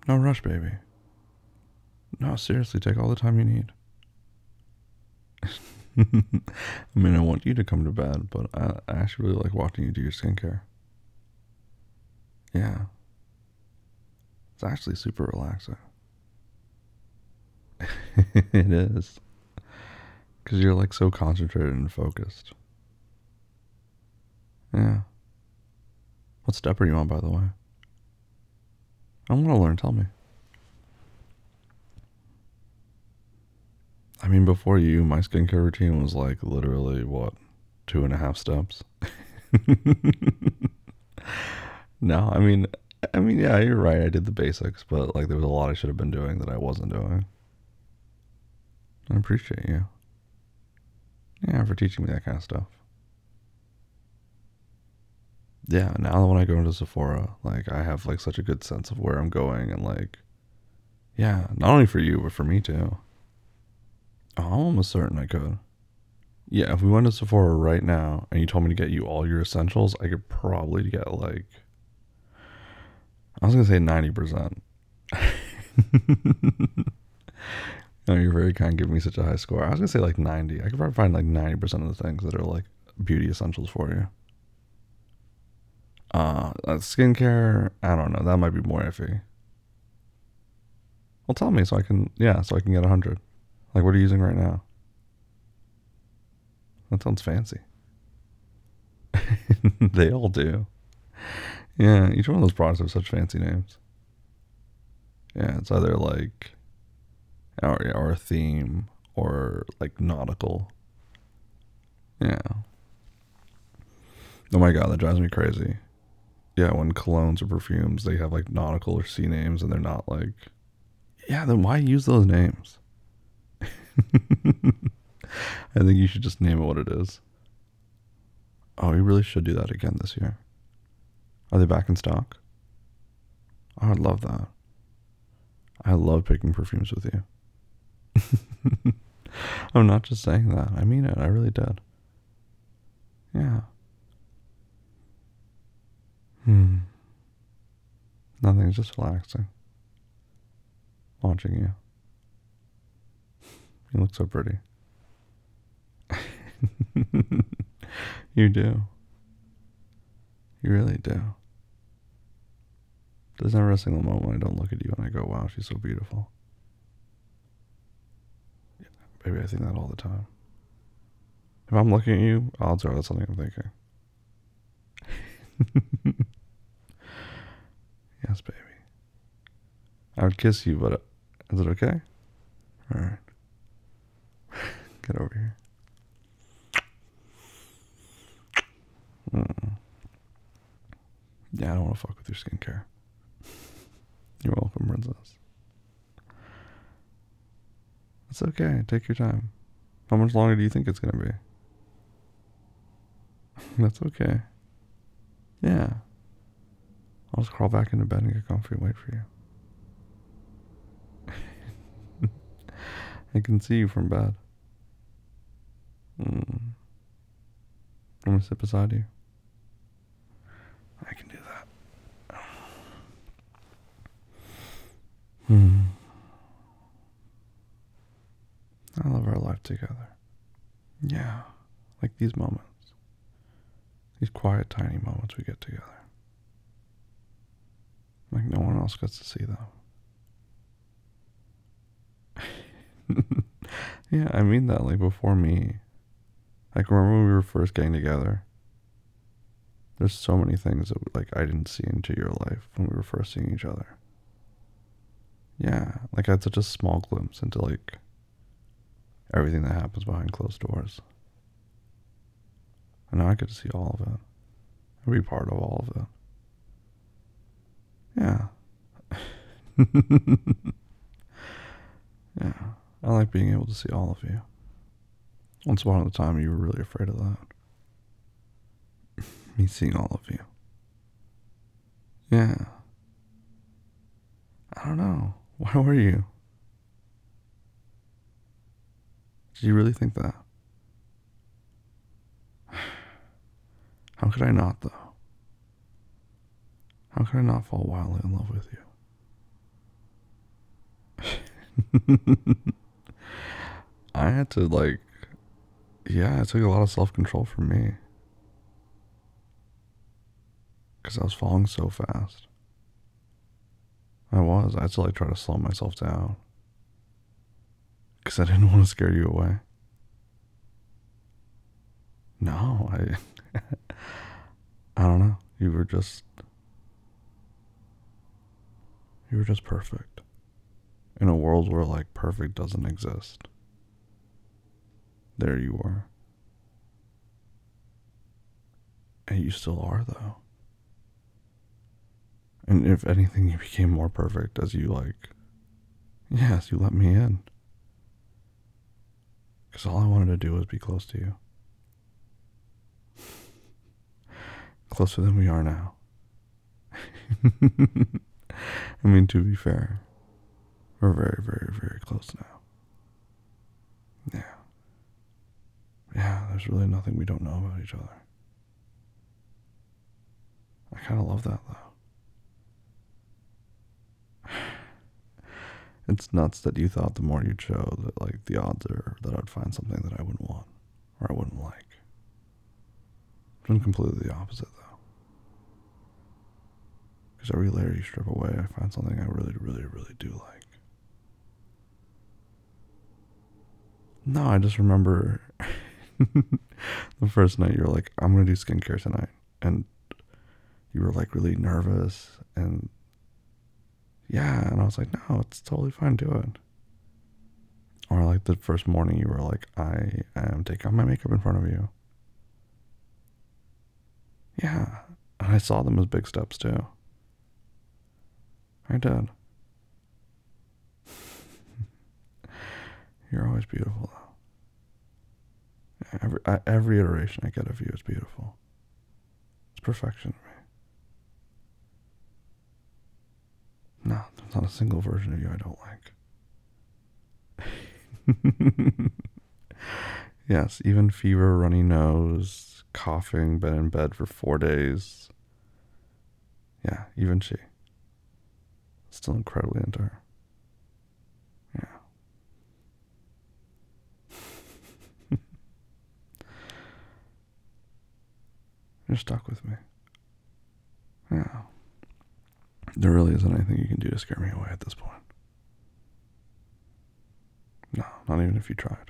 No rush, baby. No, seriously, take all the time you need. I mean, I want you to come to bed, but I actually really like watching you do your skincare. Yeah, it's actually super relaxing. It is. Because you're like so concentrated and focused. Yeah. What step are you on, by the way? I want to learn. Tell me. I mean, before you, my skincare routine was like literally what, 2.5 steps? No, I mean, yeah, you're right. I did the basics, but like there was a lot I should have been doing that I wasn't doing. I appreciate you. Yeah, for teaching me that kind of stuff. Yeah, now when I go into Sephora, like I have like such a good sense of where I'm going and like, yeah, not only for you but for me too. Oh, I'm almost certain I could. Yeah, if we went to Sephora right now and you told me to get you all your essentials, I could probably get like, I was gonna say 90%. No, you're very kind giving me such a high score. I was gonna say like 90. I could probably find like 90% of the things that are like beauty essentials for you. Skincare, I don't know. That might be more iffy. Well, tell me so I can, yeah, so I can get 100. Like, what are you using right now? That sounds fancy. They all do. Yeah, each one of those products have such fancy names. Yeah, it's either like or a theme or like nautical. Yeah. Oh my god, that drives me crazy. Yeah, when colognes or perfumes they have like nautical or sea names and they're not like, yeah, then why use those names? I think you should just name it what it is. Oh, you really should do that again this year. Are they back in stock? Oh, I'd love that. I love picking perfumes with you. I'm not just saying that. I mean it. I really did. Yeah. Hmm. Nothing. It's just relaxing. Watching you. You look so pretty. You do. You really do. There's never a single moment when I don't look at you and I go, wow, she's so beautiful. Baby, I think that all the time. If I'm looking at you, odds are that's something I'm thinking. Yes, baby. I would kiss you, but is it okay? All right. Get over here. Mm. Yeah, I don't want to fuck with your skincare. You're welcome, princess. It's okay. Take your time. How much longer do you think it's gonna be? That's okay. Yeah. I'll just crawl back into bed and get comfy and wait for you. I can see you from bed. Mm. I'm gonna sit beside you. I can do that. Hmm. I love our life together. Yeah. Like these moments. These quiet, tiny moments we get together. Like no one else gets to see them. Yeah, I mean that. Like before me. Like remember when we were first getting together? There's so many things that like I didn't see into your life when we were first seeing each other. Yeah, like I had such a small glimpse into like everything that happens behind closed doors. And now I get to see all of it and be part of all of it. Yeah. Yeah. I like being able to see all of you. Once upon a time, you were really afraid of that. Me seeing all of you. Yeah. I don't know. Why were you? Did you really think that? How could I not, though? How could I not fall wildly in love with you? I had to like, yeah, it took a lot of self control from me because I was falling so fast. I had to like try to slow myself down because I didn't want to scare you away. No, I don't know. You were just perfect in a world where like perfect doesn't exist. There you were, and you still are though. And if anything, you became more perfect as you like. Yes, you let me in because all I wanted to do was be close to you, closer than we are now. I mean, to be fair, we're very, very, very close now. Yeah. Yeah, there's really nothing we don't know about each other. I kind of love that, though. It's nuts that you thought the more you'd show that, like, the odds are that I'd find something that I wouldn't want or I wouldn't like. It's been completely the opposite, though. Because every layer you strip away, I find something I really, really, really do like. No, I just remember the first night you were like, I'm going to do skincare tonight. And you were like really nervous. And yeah, and I was like, no, it's totally fine, do it. Or like the first morning you were like, I am taking off my makeup in front of you. Yeah. And I saw them as big steps too. I did. You're always beautiful though. Every iteration I get of you is beautiful. It's perfection to me. No, there's not a single version of you I don't like. Yes, even fever, runny nose, coughing, been in bed for 4 days. Yeah, even she. Still incredibly into her. Yeah. You're stuck with me. Yeah. There really isn't anything you can do to scare me away at this point. No, not even if you tried.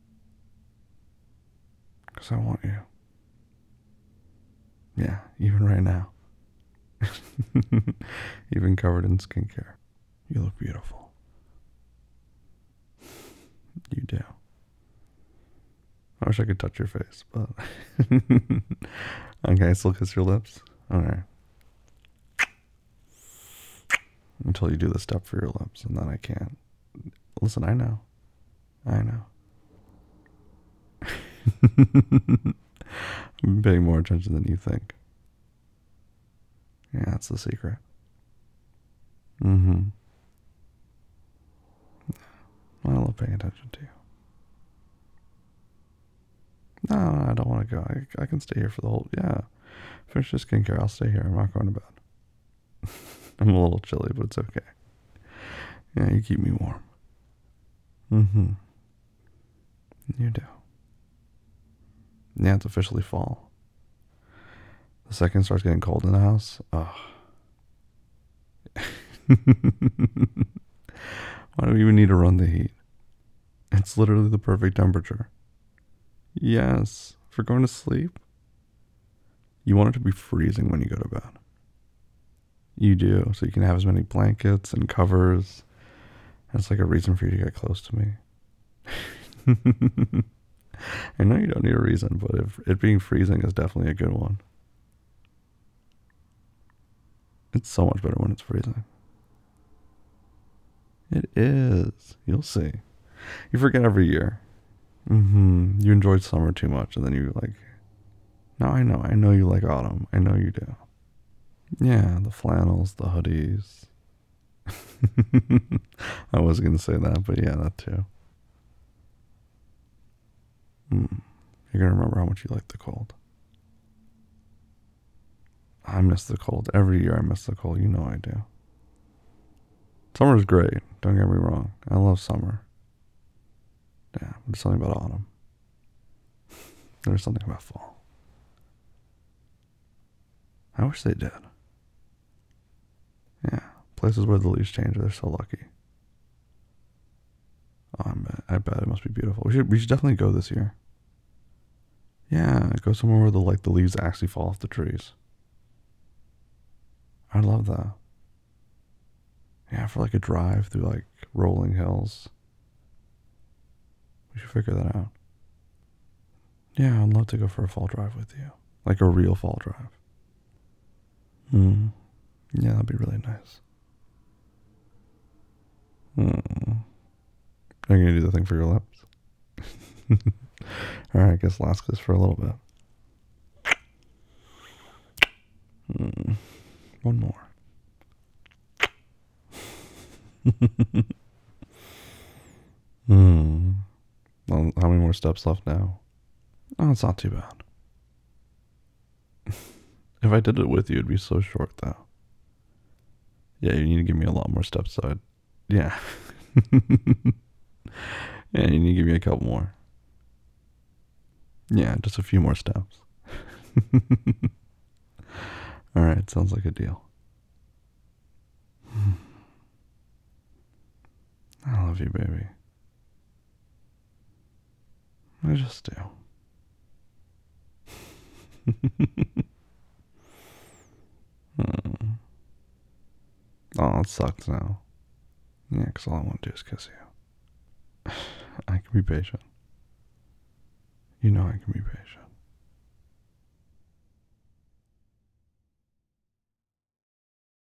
Because I want you. Yeah, even right now. Even covered in skincare. You look beautiful. You do. I wish I could touch your face, but. Okay, I still kiss your lips? Alright. Until you do the step for your lips, and then I can't. Listen, I know. I know. I'm paying more attention than you think. Yeah, that's the secret. Mm-hmm. I love paying attention to you. No, I don't want to go. I can stay here for the whole. Yeah. Finish your skincare. I'll stay here. I'm not going to bed. I'm a little chilly, but it's okay. Yeah, you keep me warm. Mm-hmm. You do. Yeah, it's officially fall. The second it starts getting cold in the house. Oh. Why do we even need to run the heat? It's literally the perfect temperature. Yes, for going to sleep. You want it to be freezing when you go to bed. You do, so you can have as many blankets and covers. It's like a reason for you to get close to me. I know you don't need a reason, but if it being freezing is definitely a good one. It's so much better when it's freezing. It is. You'll see. You forget every year. You enjoyed summer too much, and then you like. No, I know. I know you like autumn. I know you do. Yeah, the flannels, the hoodies. I was gonna say that, but yeah, that too. You're gonna remember how much you like the cold. I miss the cold. Every year I miss the cold. You know I do. Summer's great. Don't get me wrong. I love summer. Yeah, there's something about autumn. There's something about fall. I wish they did. Yeah, places where the leaves change, they're so lucky. Oh, I bet it must be beautiful. We should definitely go this year. Yeah, go somewhere where the leaves actually fall off the trees. I love that. Yeah, for like a drive through like rolling hills. We should figure that out. Yeah, I'd love to go for a fall drive with you. Like a real fall drive. Hmm. Yeah, that'd be really nice. Hmm. Are you gonna do the thing for your lips? Alright, I guess last kiss for a little bit. Hmm. One more. Hmm. Well, how many more steps left now? Oh, it's not too bad. If I did it with you, it'd be so short, though. Yeah, you need to give me a lot more steps, so yeah. Yeah, you need to give me a couple more. Yeah, just a few more steps. Alright, sounds like a deal. I love you, baby. I just do. Hmm. Oh, it sucks now. Yeah, because all I want to do is kiss you. I can be patient. You know I can be patient.